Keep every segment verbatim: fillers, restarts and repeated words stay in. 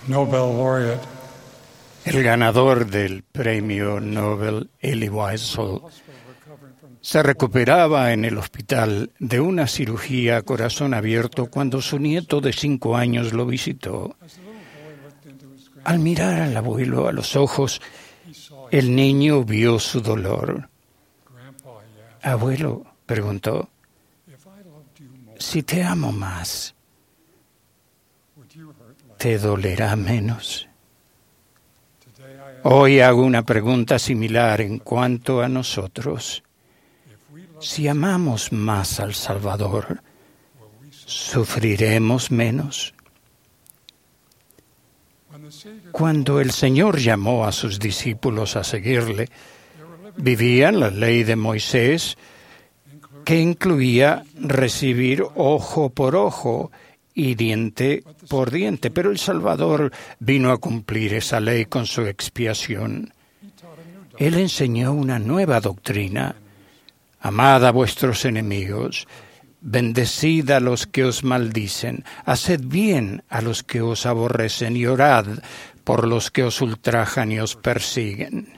Nobel laureate, el ganador del premio Nobel, Elie Wiesel, se recuperaba en el hospital de una cirugía a corazón abierto cuando su nieto de cinco años lo visitó. Al mirar al abuelo a los ojos, el niño vio su dolor. Abuelo, preguntó, si te amo más, ¿te dolerá menos? Hoy hago una pregunta similar en cuanto a nosotros. Si amamos más al Salvador, ¿sufriremos menos? Cuando el Señor llamó a sus discípulos a seguirle, vivían la ley de Moisés, que incluía recibir ojo por ojo y diente por diente, pero el Salvador vino a cumplir esa ley con su expiación. Él enseñó una nueva doctrina: amad a vuestros enemigos, bendecid a los que os maldicen, haced bien a los que os aborrecen y orad por los que os ultrajan y os persiguen.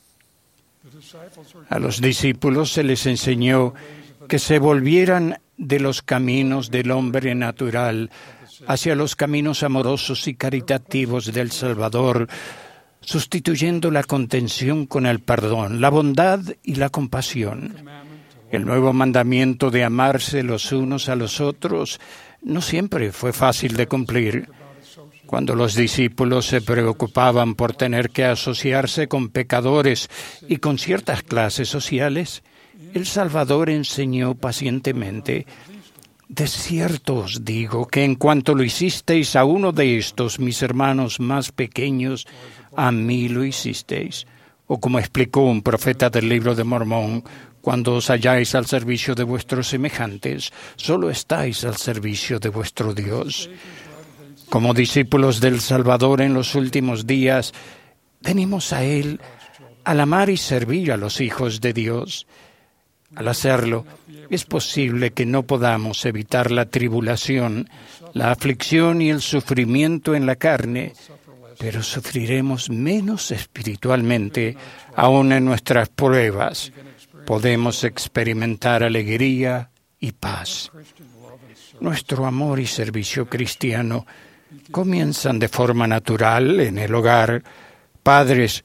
A los discípulos se les enseñó que se volvieran de los caminos del hombre natural hacia los caminos amorosos y caritativos del Salvador, sustituyendo la contención con el perdón, la bondad y la compasión. El nuevo mandamiento de amarse los unos a los otros no siempre fue fácil de cumplir. Cuando los discípulos se preocupaban por tener que asociarse con pecadores y con ciertas clases sociales, el Salvador enseñó pacientemente: de cierto os digo que en cuanto lo hicisteis a uno de estos, mis hermanos más pequeños, a mí lo hicisteis. O como explicó un profeta del Libro de Mormón: cuando os halláis al servicio de vuestros semejantes, solo estáis al servicio de vuestro Dios. Como discípulos del Salvador en los últimos días, venimos a Él al amar y servir a los hijos de Dios. Al hacerlo, es posible que no podamos evitar la tribulación, la aflicción y el sufrimiento en la carne, pero sufriremos menos espiritualmente, aún en nuestras pruebas. Podemos experimentar alegría y paz. Nuestro amor y servicio cristiano comienzan de forma natural en el hogar. Padres,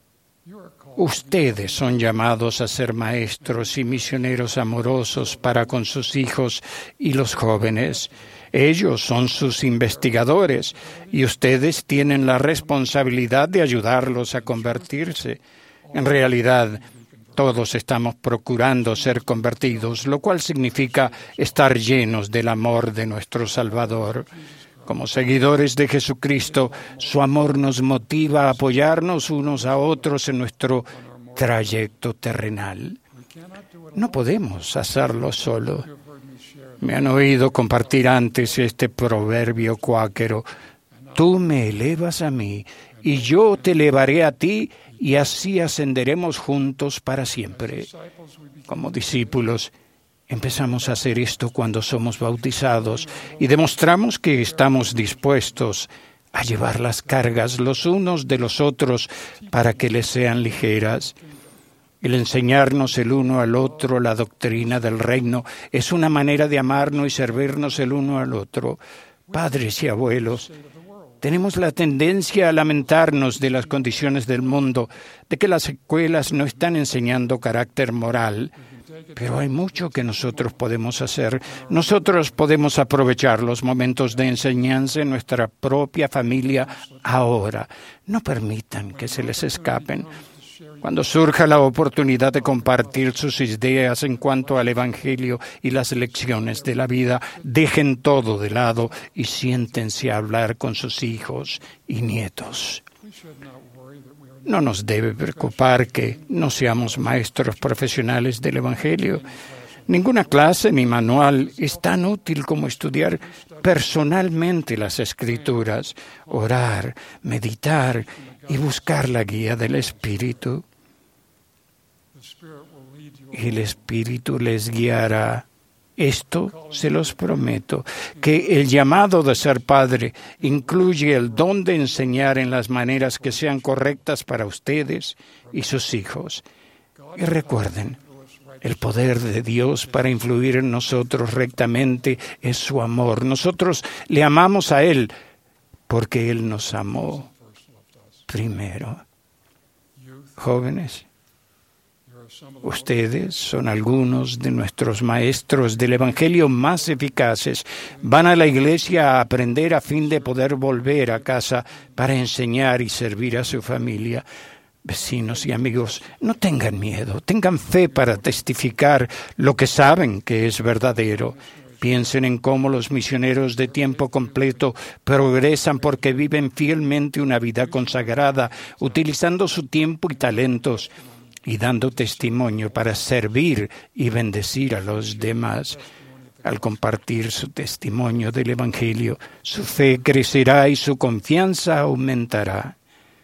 ustedes son llamados a ser maestros y misioneros amorosos para con sus hijos y los jóvenes. Ellos son sus investigadores y ustedes tienen la responsabilidad de ayudarlos a convertirse. En realidad, todos estamos procurando ser convertidos, lo cual significa estar llenos del amor de nuestro Salvador. Como seguidores de Jesucristo, su amor nos motiva a apoyarnos unos a otros en nuestro trayecto terrenal. No podemos hacerlo solo. Me han oído compartir antes este proverbio cuáquero: tú me elevas a mí, y yo te elevaré a ti, y así ascenderemos juntos para siempre. Como discípulos, empezamos a hacer esto cuando somos bautizados y demostramos que estamos dispuestos a llevar las cargas los unos de los otros para que les sean ligeras. El enseñarnos el uno al otro la doctrina del reino es una manera de amarnos y servirnos el uno al otro. Padres y abuelos, tenemos la tendencia a lamentarnos de las condiciones del mundo, de que las escuelas no están enseñando carácter moral. Pero hay mucho que nosotros podemos hacer. Nosotros podemos aprovechar los momentos de enseñanza en nuestra propia familia ahora. No permitan que se les escapen. Cuando surja la oportunidad de compartir sus ideas en cuanto al Evangelio y las lecciones de la vida, dejen todo de lado y siéntense a hablar con sus hijos y nietos. No nos debe preocupar que no seamos maestros profesionales del Evangelio. Ninguna clase ni manual es tan útil como estudiar personalmente las Escrituras, orar, meditar y buscar la guía del Espíritu. Y el Espíritu les guiará Esto se los prometo, que el llamado de ser padre incluye el don de enseñar en las maneras que sean correctas para ustedes y sus hijos. Y recuerden, el poder de Dios para influir en nosotros rectamente es su amor. Nosotros le amamos a Él porque Él nos amó primero. Jóvenes, ustedes son algunos de nuestros maestros del Evangelio más eficaces. Van a la iglesia a aprender a fin de poder volver a casa para enseñar y servir a su familia. Vecinos y amigos, no tengan miedo, tengan fe para testificar lo que saben que es verdadero. Piensen en cómo los misioneros de tiempo completo progresan porque viven fielmente una vida consagrada, utilizando su tiempo y talentos y dando testimonio para servir y bendecir a los demás. Al compartir su testimonio del Evangelio, su fe crecerá y su confianza aumentará.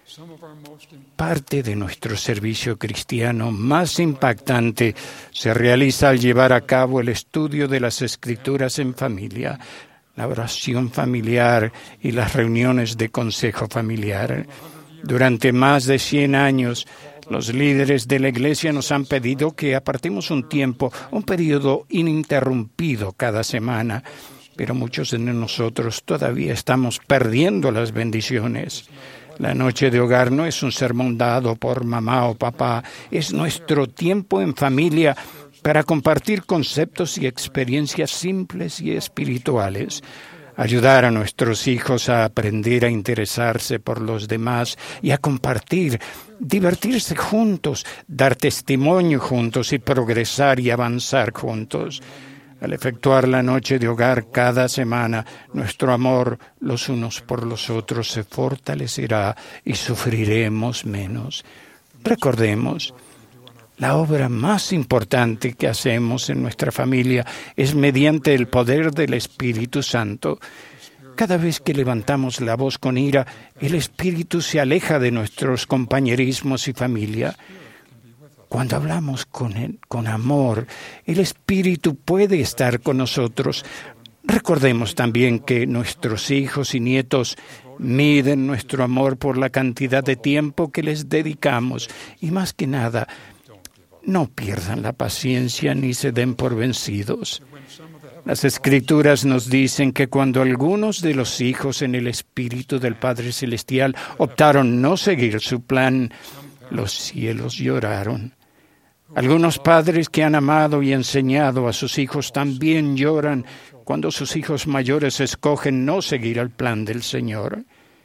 Parte de nuestro servicio cristiano más impactante se realiza al llevar a cabo el estudio de las Escrituras en familia, la oración familiar y las reuniones de consejo familiar. Durante más de cien años, los líderes de la Iglesia nos han pedido que apartemos un tiempo, un periodo ininterrumpido cada semana, pero muchos de nosotros todavía estamos perdiendo las bendiciones. La noche de hogar no es un sermón dado por mamá o papá, es nuestro tiempo en familia para compartir conceptos y experiencias simples y espirituales, ayudar a nuestros hijos a aprender a interesarse por los demás y a compartir, divertirse juntos, dar testimonio juntos y progresar y avanzar juntos. Al efectuar la noche de hogar cada semana, nuestro amor los unos por los otros se fortalecerá y sufriremos menos. Recordemos, la obra más importante que hacemos en nuestra familia es mediante el poder del Espíritu Santo. Cada vez que levantamos la voz con ira, el Espíritu se aleja de nuestros compañerismos y familia. Cuando hablamos con él, con amor, el Espíritu puede estar con nosotros. Recordemos también que nuestros hijos y nietos miden nuestro amor por la cantidad de tiempo que les dedicamos. Y más que nada, no pierdan la paciencia ni se den por vencidos. Las Escrituras nos dicen que cuando algunos de los hijos en el Espíritu del Padre Celestial optaron no seguir su plan, los cielos lloraron. Algunos padres que han amado y enseñado a sus hijos también lloran cuando sus hijos mayores escogen no seguir el plan del Señor.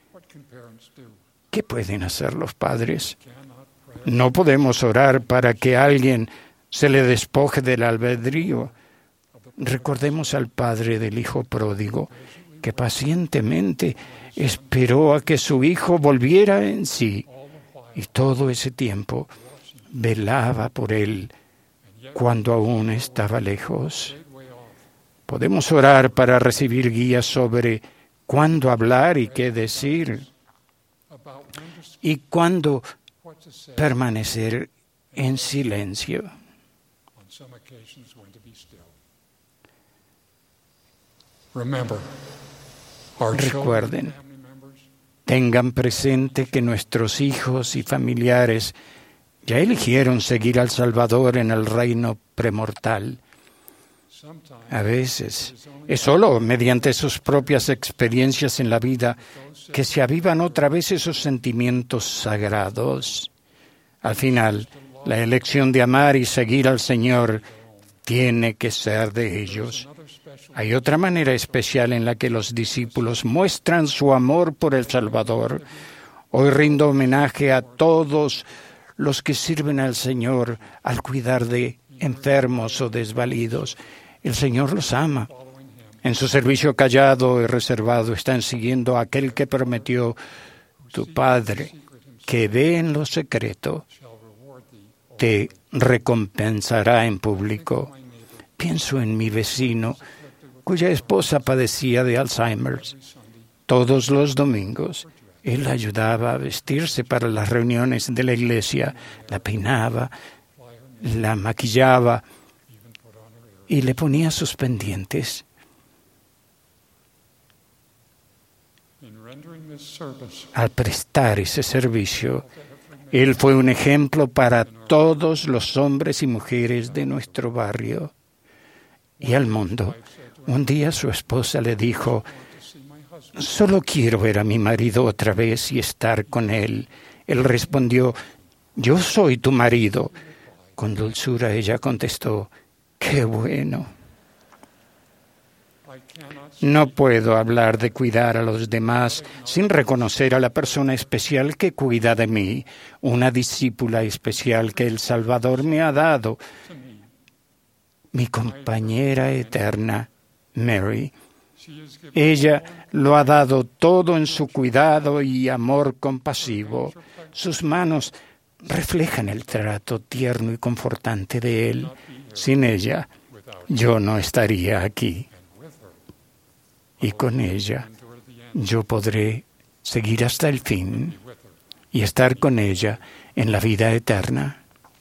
¿Qué pueden hacer los padres? No podemos orar para que alguien se le despoje del albedrío. Recordemos al padre del hijo pródigo, que pacientemente esperó a que su hijo volviera en sí, y todo ese tiempo velaba por él cuando aún estaba lejos. Podemos orar para recibir guías sobre cuándo hablar y qué decir, y cuándo permanecer en silencio. Recuerden, tengan presente que nuestros hijos y familiares ya eligieron seguir al Salvador en el reino premortal. A veces es solo mediante sus propias experiencias en la vida que se avivan otra vez esos sentimientos sagrados. Al final, la elección de amar y seguir al Señor tiene que ser de ellos. Hay otra manera especial en la que los discípulos muestran su amor por el Salvador. Hoy rindo homenaje a todos los que sirven al Señor al cuidar de enfermos o desvalidos. El Señor los ama. En su servicio callado y reservado están siguiendo a aquel que prometió: tu Padre, que ve en lo secreto, te recompensará en público. Pienso en mi vecino, cuya esposa padecía de Alzheimer. Todos los domingos, él la ayudaba a vestirse para las reuniones de la iglesia, la peinaba, la maquillaba y le ponía sus pendientes. Al prestar ese servicio, él fue un ejemplo para todos los hombres y mujeres de nuestro barrio y al mundo. Un día su esposa le dijo: solo quiero ver a mi marido otra vez y estar con él. Él respondió: yo soy tu marido. Con dulzura ella contestó: qué bueno. No puedo hablar de cuidar a los demás sin reconocer a la persona especial que cuida de mí, una discípula especial que el Salvador me ha dado, mi compañera eterna, Mary. Ella lo ha dado todo en su cuidado y amor compasivo. Sus manos reflejan el trato tierno y confortante de Él. Sin ella, yo no estaría aquí. Y con ella, yo podré seguir hasta el fin y estar con ella en la vida eterna.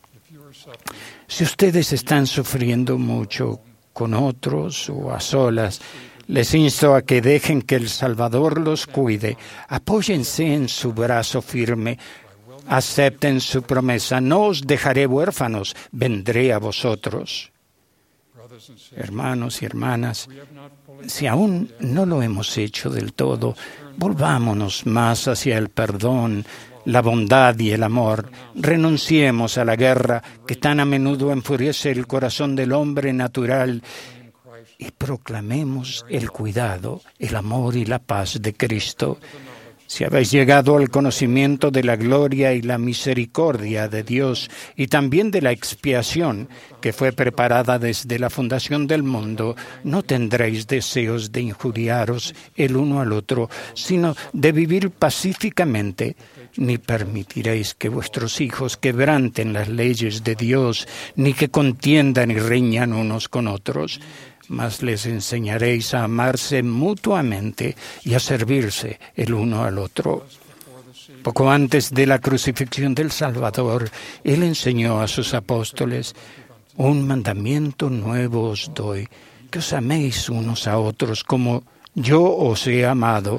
Si ustedes están sufriendo mucho con otros o a solas, les insto a que dejen que el Salvador los cuide. Apóyense en su brazo firme. Acepten su promesa. No os dejaré huérfanos, vendré a vosotros. Hermanos y hermanas, si aún no lo hemos hecho del todo, volvámonos más hacia el perdón, la bondad y el amor. Renunciemos a la guerra que tan a menudo enfurece el corazón del hombre natural y proclamemos el cuidado, el amor y la paz de Cristo. Si habéis llegado al conocimiento de la gloria y la misericordia de Dios y también de la expiación que fue preparada desde la fundación del mundo, no tendréis deseos de injuriaros el uno al otro, sino de vivir pacíficamente, ni permitiréis que vuestros hijos quebranten las leyes de Dios, ni que contiendan y riñan unos con otros. Mas les enseñaréis a amarse mutuamente y a servirse el uno al otro. Poco antes de la crucifixión del Salvador, Él enseñó a sus apóstoles: un mandamiento nuevo os doy, que os améis unos a otros como yo os he amado,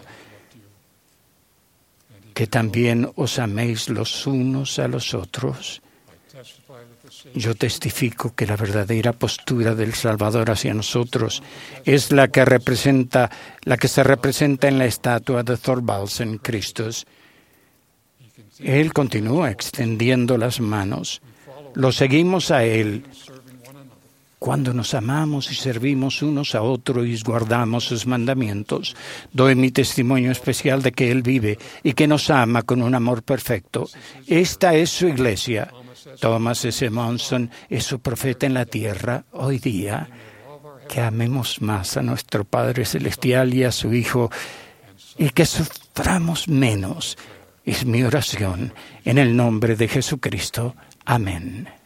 que también os améis los unos a los otros. Yo testifico que la verdadera postura del Salvador hacia nosotros es la que representa, la que se representa en la estatua de Thorvaldsen Christus. Él continúa extendiendo las manos. Lo seguimos a Él cuando nos amamos y servimos unos a otros y guardamos sus mandamientos. Doy mi testimonio especial de que Él vive y que nos ama con un amor perfecto. Esta es su iglesia. Thomas S. Monson es su profeta en la tierra hoy día. Que amemos más a nuestro Padre Celestial y a su Hijo y que suframos menos. Es mi oración en el nombre de Jesucristo. Amén.